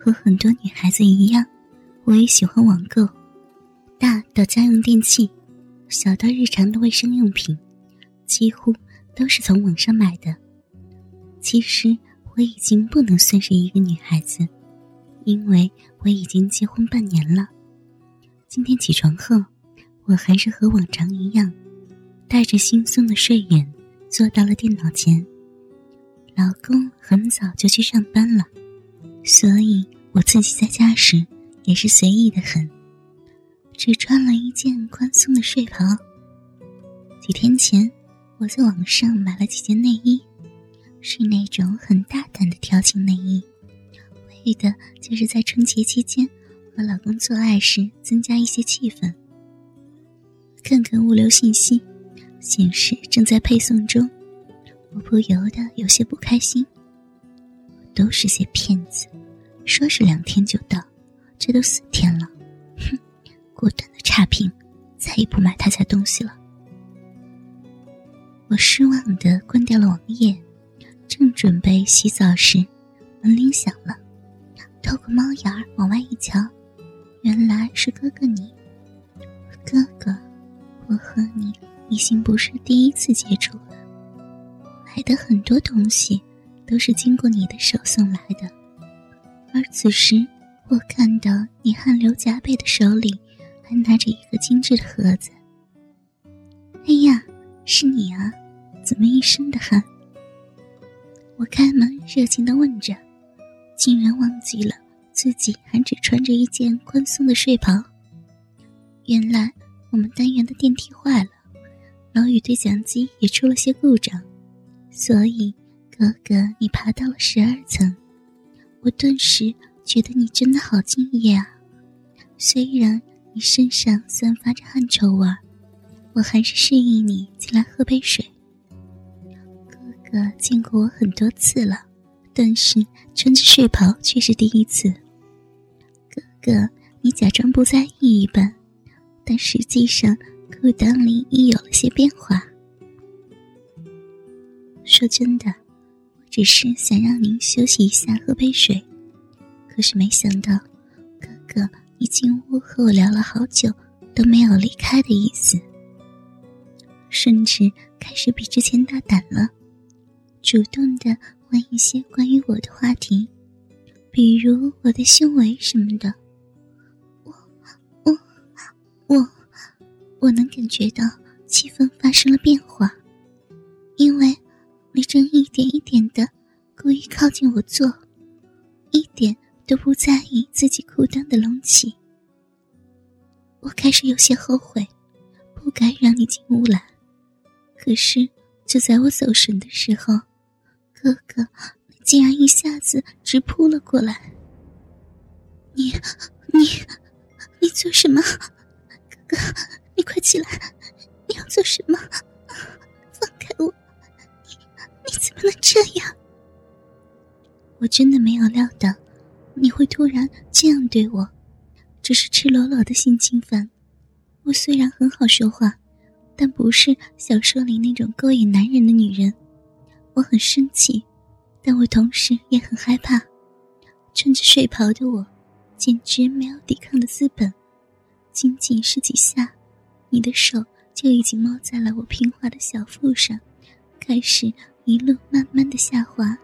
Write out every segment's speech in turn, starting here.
和很多女孩子一样，我也喜欢网购，大到家用电器，小到日常的卫生用品，几乎都是从网上买的。其实我已经不能算是一个女孩子，因为我已经结婚半年了。今天起床后，我还是和往常一样，带着惺忪的睡眼坐到了电脑前。老公很早就去上班了，所以我自己在家时也是随意的很，只穿了一件宽松的睡袍。几天前我在网上买了几件内衣，是那种很大胆的调情内衣，为的就是在春节期间和老公做爱时增加一些气氛。看看物流信息，显示正在配送中，我不由得有些不开心。都是些骗子，说是2天就到，这都4天了，哼，果断的差评，再也不买他家东西了。我失望地关掉了网页，正准备洗澡时，门铃响了。透过猫眼往外一瞧，原来是哥哥你。哥哥，我和你已经不是第一次接触了，买的很多东西都是经过你的手送来的，而此时我看到你汗流浃背的手里还拿着一个精致的盒子。哎呀，是你啊，怎么一身的汗？我开门热情地问着，竟然忘记了自己还只穿着一件宽松的睡袍。原来我们单元的电梯坏了，楼宇对讲机也出了些故障，所以哥哥你爬到了12层。我顿时觉得你真的好敬业啊，虽然你身上散发着汗臭味，我还是示意你进来喝杯水。哥哥见过我很多次了，但是穿着睡袍却是第一次。哥哥你假装不在意一般，但实际上裤裆里已有了些变化。说真的，我只是想让您休息一下，喝杯水，可是没想到哥哥你进屋和我聊了好久都没有离开的意思，甚至开始比之前大胆了，主动地问一些关于我的话题，比如我的胸围什么的。我能感觉到气氛发生了变化，因为你正一点一点地故意靠近我坐，一点都不在意自己裤裆的隆起。我开始有些后悔，不该让你进屋来，可是就在我走神的时候，哥哥你竟然一下子直扑了过来。你做什么？哥哥，你快起来，你要做什么？放开我，你怎么能这样？我真的没有料到你会突然这样对我，这是赤裸裸的性侵犯。我虽然很好说话，但不是小说里那种勾引男人的女人。我很生气，但我同时也很害怕。穿着睡袍的我简直没有抵抗的资本，仅仅是几下，你的手就已经摸在了我平滑的小腹上，开始一路慢慢的下滑。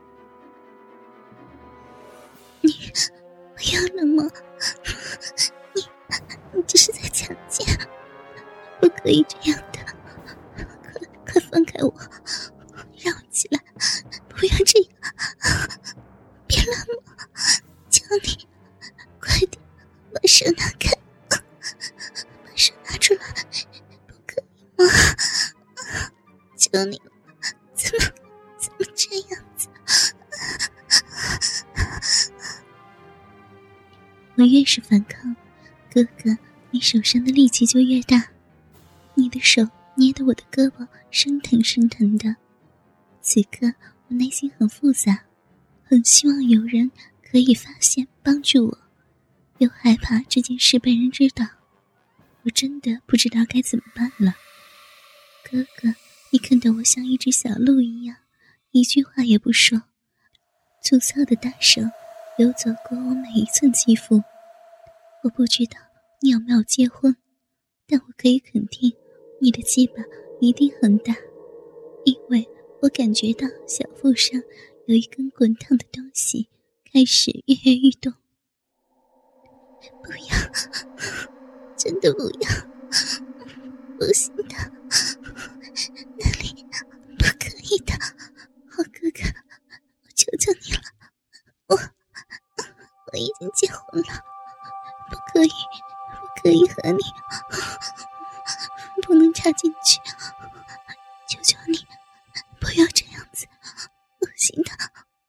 你不要了吗？你这是在强奸，不可以这样的，快放开我，让我起来，不要这样，别乱摸，求你快点把手拿开，把手拿出来，不可以吗？求你了，怎么这样子？我越是反抗，哥哥你手上的力气就越大，你的手捏得我的胳膊生疼生疼的。此刻我内心很复杂，很希望有人可以发现帮助我，又害怕这件事被人知道，我真的不知道该怎么办了。哥哥你看得我像一只小鹿一样，一句话也不说，粗糙的大手游走过我每一寸肌肤。我不知道你有没有结婚，但我可以肯定你的鸡巴一定很大，因为我感觉到小腹上有一根滚烫的东西开始跃跃欲动。不要，真的不要，不行的，那里不可以的，好哥哥，我求求你了，我已经结婚了，不可以和你，不能插进去，求求你不要这样子，恶心的。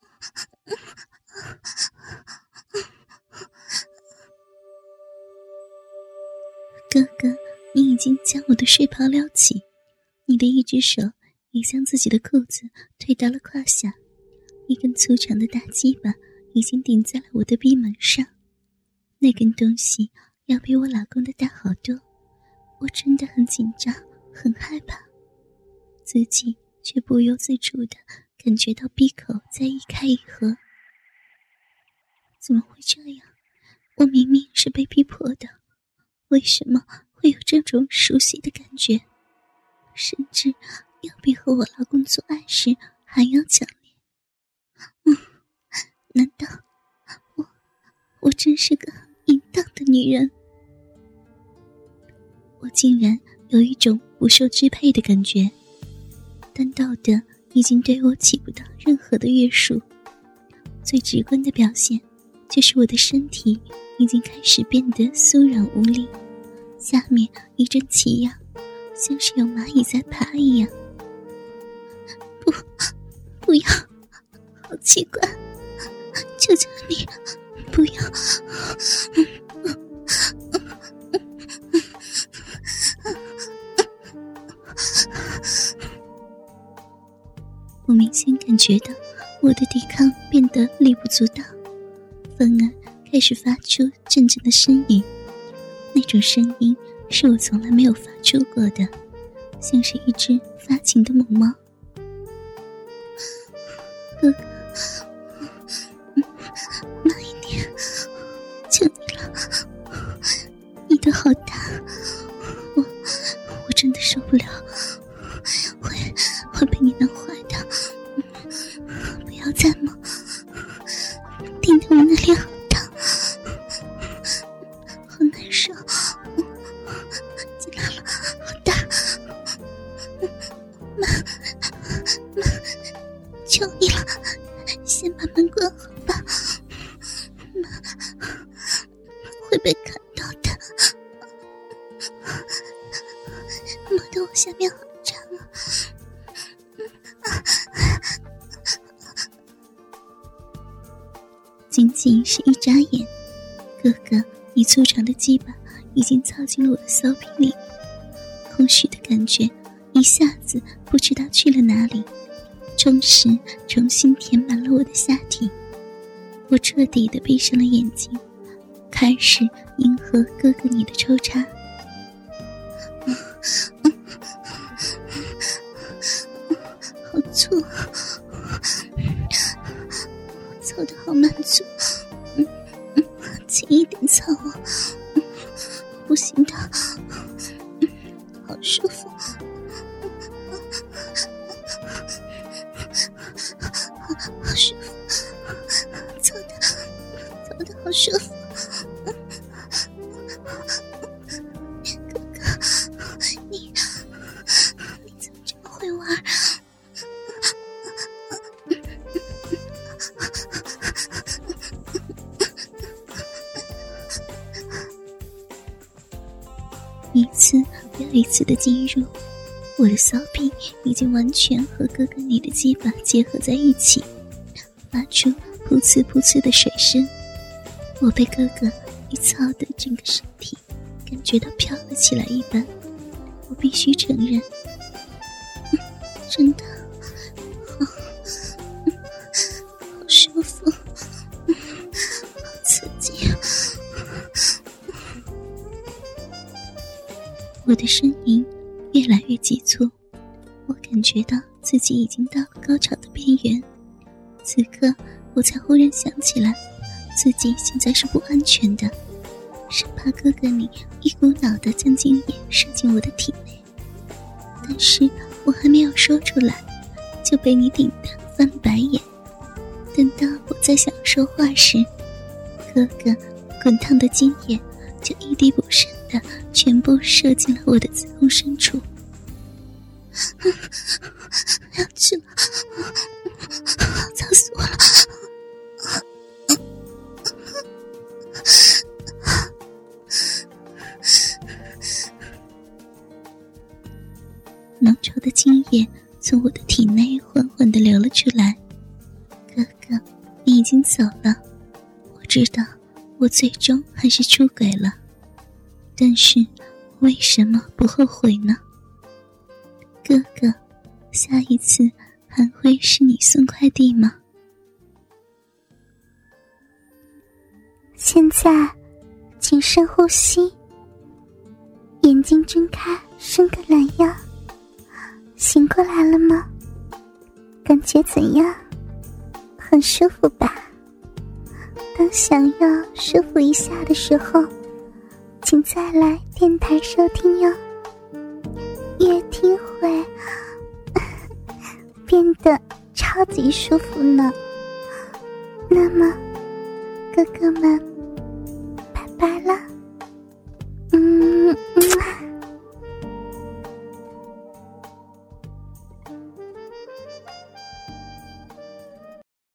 哥哥，你已经将我的睡袍撩起，你的一只手已将自己的裤子推到了胯下，一根粗长的大鸡巴已经顶在了我的逼门上，那根东西要比我老公的大好多，我真的很紧张，很害怕，自己却不由自主地感觉到闭口在一开一合。怎么会这样？我明明是被逼迫的，为什么会有这种熟悉的感觉，甚至要比和我老公做爱时还要强烈？难道我真是个淫荡的女人？我竟然有一种不受支配的感觉，单道德已经对我起不到任何的约束。最直观的表现就是我的身体已经开始变得酥软无力，下面一阵奇痒，像是有蚂蚁在爬一样。不要，好奇怪，求求你不要。我明显感觉到我的抵抗变得力不足道，反而开始发出阵阵的呻吟，那种声音是我从来没有发出过的，像是一只发情的母猫。哥哥，慢一点，求你了，你的好大，我真的受不了，会被你弄坏的，不要再摸，顶得我那里好烫，好难受，进来了，好大，慢，求你了，先把门关好吧，会被看到的，摸得我下面好胀啊。仅仅是一眨眼，哥哥你粗长的鸡巴已经操进了我的骚逼里，空虚的感觉一下子不知道去了哪里，重新填满了我的下体。我彻底地闭上了眼睛，开始迎合哥哥你的抽插。好粗，操得好满足，轻一点操啊，不行的，好舒服，好舒服，操得好舒服，哥哥，你怎么这么会玩？一次又一次的进入，我的骚逼已经完全和哥哥你的鸡巴结合在一起，发出噗呲噗呲的水声。我被哥哥一操的整个身体感觉到飘了起来一般，我必须承认，真的好舒服，好刺激啊！我的呻吟越来越急促，我感觉到自己已经到了高潮的边缘。此刻我才忽然想起来， 自己现在是不安全的，生怕哥哥你一股脑的将精液射进我的体内。但是我还没有说出来，就被你顶得翻白眼。等到我在想说话时，哥哥滚烫的精液就一滴不剩的全部射进了我的子宫深处。不要去了，操死我了！浓稠的精液从我的体内缓缓地流了出来。哥哥，你已经走了，我知道我最终还是出轨了，但是为什么不后悔呢？哥哥，下一次还会是你送快递吗？ 现在请深呼吸，眼睛睁开，伸个懒腰。醒过来了吗？感觉怎样？很舒服吧？当想要舒服一下的时候，请再来电台收听哟，越听会变得超级舒服呢。那么哥哥们，拜拜了。